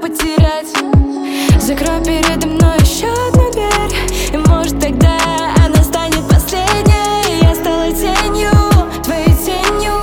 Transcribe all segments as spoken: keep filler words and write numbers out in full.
потерять. Закрой передо мной еще одну дверь, и может тогда она станет последней. Я стала тенью, твоей тенью.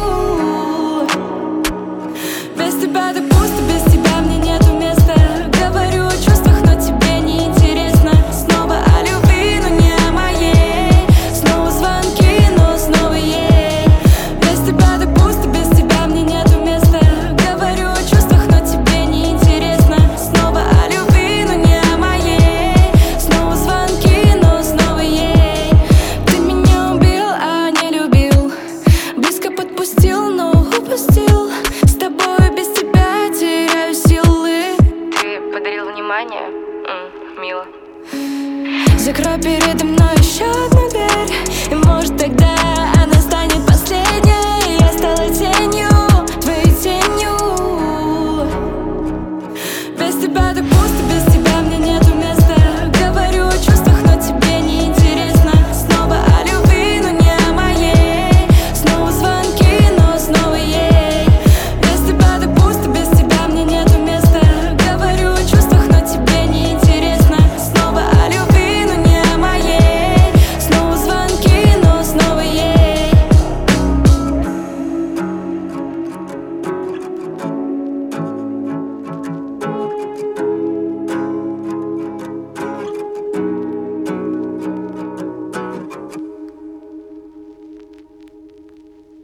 Без тебя так пусто, без тебя мне нету места. Говорю о чувствах, но тебе не интересно. Снова о любви, но не о моей. Снова звонки, но снова ей. Без тебя так пусто, без тебя мне нету места. Говорю о чувствах, но тебе не интересно. Снова о любви, но не о моей. Снова звонки, но снова ей. Ты меня убил, а не любил. Близко подпустил, но упустил. С тобой без тебя теряю силы. Ты подарил внимание? М, мило. Закрой передо мной еще одну дверь, и может тогда она станет последней. Я стала тенью, твоей тенью. Без тебя так